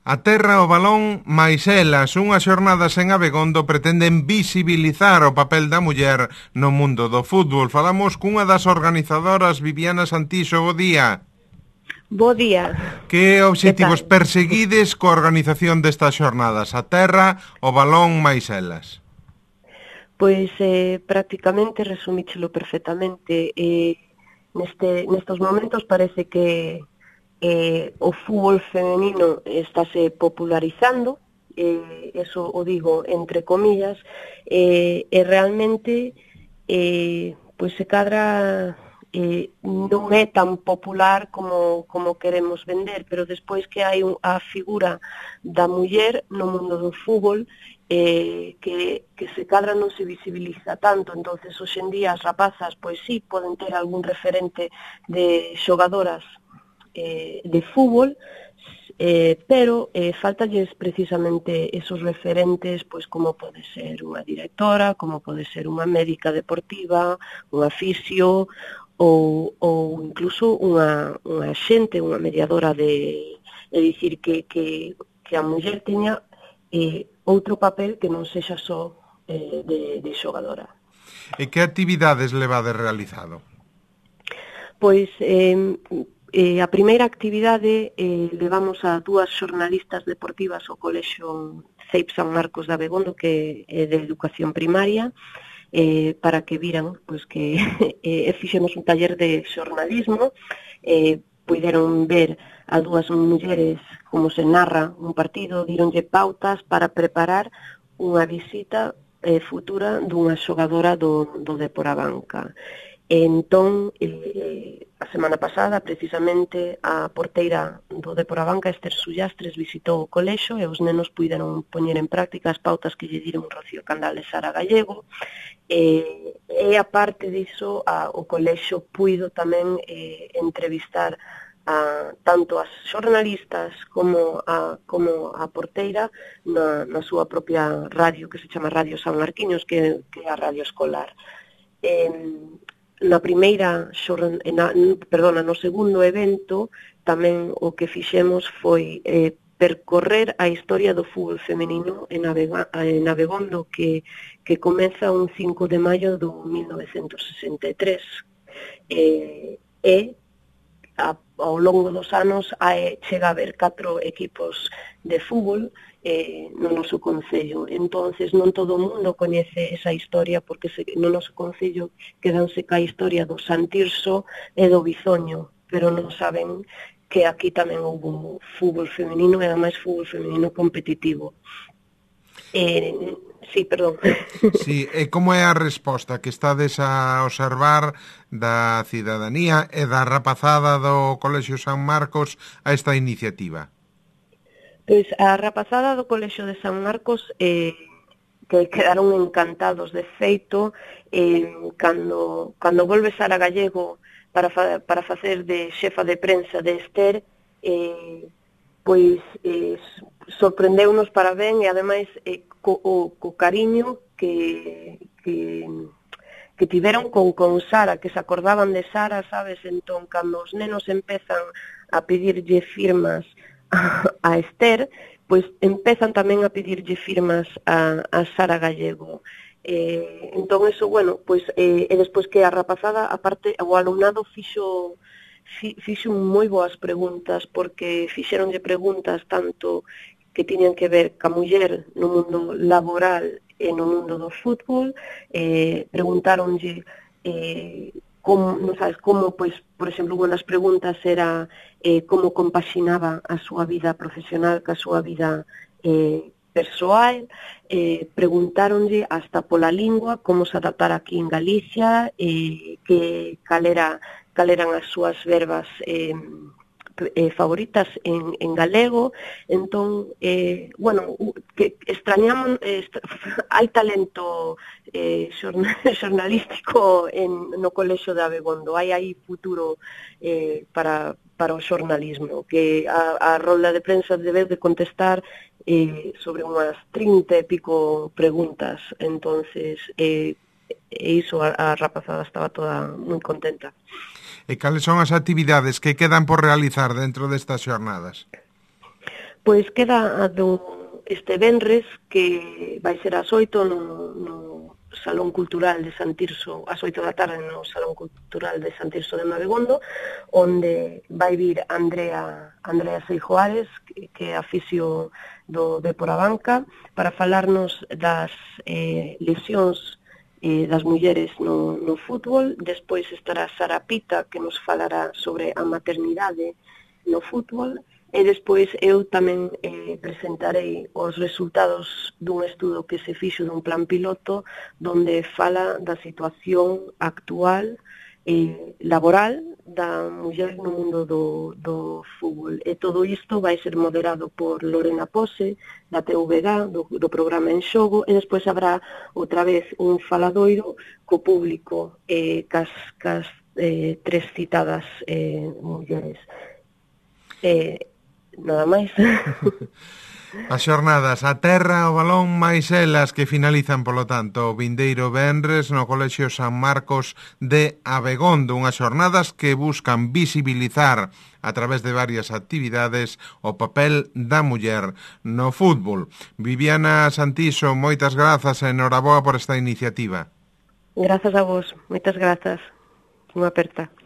A terra, o balón, máis elas, unhas xornadas en Abegondo pretenden visibilizar o papel da muller no mundo do fútbol. Falamos cunha das organizadoras, Viviana Santiso, bo día. Bo día. Que obxectivos tal? perseguides coa organización destas xornadas? A terra, o balón, máis elas. Pois prácticamente resumíchelo perfectamente. Nestos momentos parece que o fútbol femenino estáse popularizando, eso o digo entre comillas, e realmente pois se cadra non é tan popular como queremos vender, pero despois que hai a figura da muller no mundo do fútbol, que se cadra non se visibiliza tanto. Entonces hoxe en día as rapazas pois sí poden ter algún referente de xogadoras de fútbol, pero faltalles precisamente esos referentes, pois como pode ser unha directora, como pode ser unha médica deportiva, unha fisio ou incluso unha xente, unha mediadora de dicir que a muller teña outro papel que non sexa só de xogadora. E que actividades levades realizado? Pois a primeira actividade levamos a dúas xornalistas deportivas ao colexio CEIP San Marcos de Abegondo, que é de educación primaria, para que viran pois que fixemos un taller de xornalismo, puideron ver a dúas mulleres como se narra un partido, dironlle pautas para preparar unha visita futura dunha xogadora do Deporabanca. Entón, a semana pasada, precisamente, a porteira do Deporabanca, Esther Sullastres, visitou o colexo e os nenos puideron poñer en práctica as pautas que lle diron Rocío Candal e Sara Gallego. E a parte diso, o colexo puido tamén entrevistar tanto as xornalistas como a porteira na súa propia radio, que se chama Radio San Marquiños, que é a radio escolar. No segundo evento tamén o que fixemos foi percorrer a historia do fútbol femenino en Abegondo, que comeza un 5 de maio do 1963 e ao longo dos anos chega a haber 4 equipos de fútbol no noso concello. Entonces non todo o mundo coñece esa historia, porque no noso concello quedanse ca historia do Santirso e do Bizoño, pero non saben que aquí tamén houve fútbol femenino e ademais fútbol femenino competitivo. Sí, perdón. Sí, e como é a resposta que estades a observar da cidadanía e da rapazada do Colexio San Marcos a esta iniciativa? Pois a rapazada do Colexio de San Marcos que quedaron encantados. De feito, cando volve Sara Gallego para facer de xefa de prensa de Esther, pois sorprendeunos para ben, e ademais co cariño que tiveron con Sara, que se acordaban de Sara, sabes? Entón, cando os nenos empezan a pedirlle firmas a Esther, pois empezan tamén a pedirlle firmas a Sara Gallego. Entón, eso, bueno, pois, e despois que a rapazada, aparte, o alumnado fixo moi boas preguntas, porque fixeronlle preguntas tanto que tiñan que ver ca muller no mundo laboral e no mundo do fútbol, preguntáronlle como, pois, por exemplo, unha das preguntas era como compaxinaba a súa vida profesional ca súa vida persoal, preguntáronlle hasta pola lingua, como se adaptara aquí en Galicia, cal eran as súas verbas favoritas en galego. Entón, bueno, que extrañamos, hai talento xornalístico no colexio de Abegondo, hai aí futuro para o xornalismo, que a rolda de prensa debe de contestar sobre unhas 30 e pico preguntas. Entonces, iso a rapazada estaba toda moi contenta. E cales son as actividades que quedan por realizar dentro destas xornadas? Pois queda a este venres, que vai ser ás 8 no Salón Cultural de San Tirso, ás 8 da tarde no Salón Cultural de San Tirso de Mabegondo, onde vai vir Andrea Seijoares, que é afisio do Depor a Banca, para falarnos das lesións das mulleres no fútbol. Despois estará Sara Pita, que nos falará sobre a maternidade no fútbol. E despois eu tamén presentarei os resultados dun estudo que se fixo dun plan piloto donde fala da situación actual laboral da muller no mundo do fútbol. E todo isto vai ser moderado por Lorena Pose, da TVG, do programa En Xogo, e despois habrá outra vez un faladoiro co público cas tres citadas mulleres. Nada máis. As xornadas A Terra, o Balón máis elas, que finalizan, polo tanto, o vindeiro venres no Colexio San Marcos de Abegondo, unhas xornadas que buscan visibilizar a través de varias actividades o papel da muller no fútbol. Viviana Santiso, moitas grazas e enhoraboa por esta iniciativa. Grazas a vos, moitas grazas. Unha aperta.